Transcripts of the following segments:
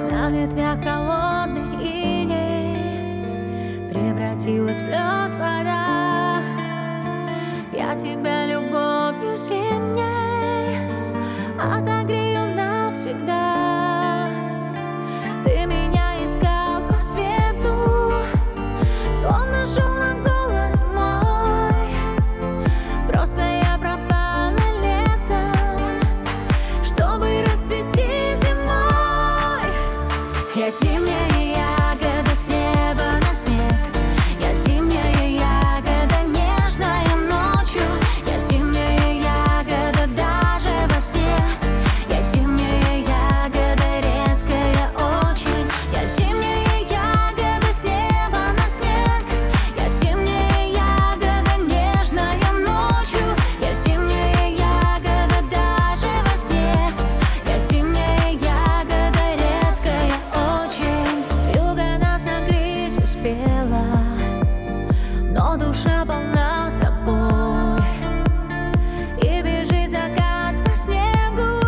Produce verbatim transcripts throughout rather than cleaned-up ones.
На ветвях холодный иней превратилась в лед вода. Я тебя любовью зимней отогрею навсегда. Ты меня искал по свету, словно шел на голос мой. Просто я пропала летом, чтобы расцвести зимой. Я зимняя ягода с неба на снег. Я зимняя ягода, нежная ночью. Я зимняя ягода даже во сне. Я зимняя ягода, редкая очень. Я зимняя ягода с неба на снег. Я зимняя ягода, нежная ночью. Я зимняя ягода даже во сне. Я зимняя ягода, редкая очень. Вьюга нас накрыть успела, но душа полна тобой. И бежит закат по снегу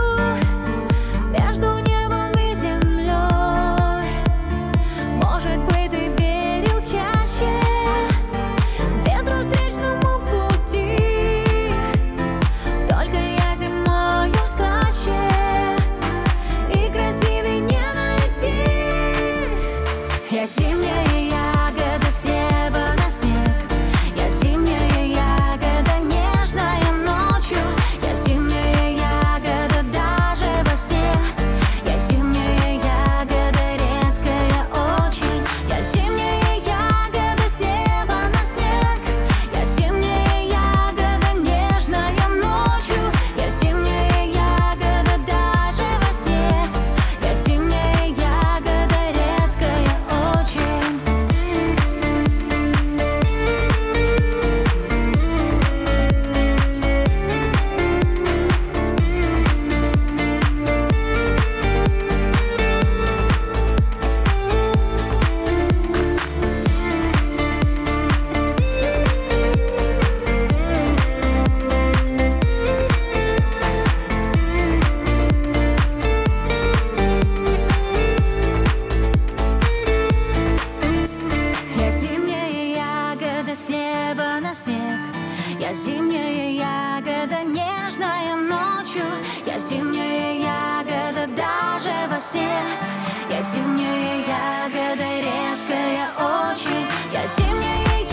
между небом и землей. Может быть, ты верил чаще ветру встречному в пути. Только я зимою слаще и красивей не найти. Я зимняя ягода с неба на снег. Я зимняя ягода, нежная ночью. Я зимняя ягода даже во сне. Я зимняя ягода, редкая очень. Я зимняя ягода с неба на снег. Я зимняя ягода, нежная ночью. Я зимняя ягода даже во сне. Я зимняя ягода, редкая очень. Я зимняя ягода с неба на снег. Я зимняя ягода, нежная ночью. Я зимняя ягода даже во сне. Я зимняя ягода, редкая очень. Я зимняя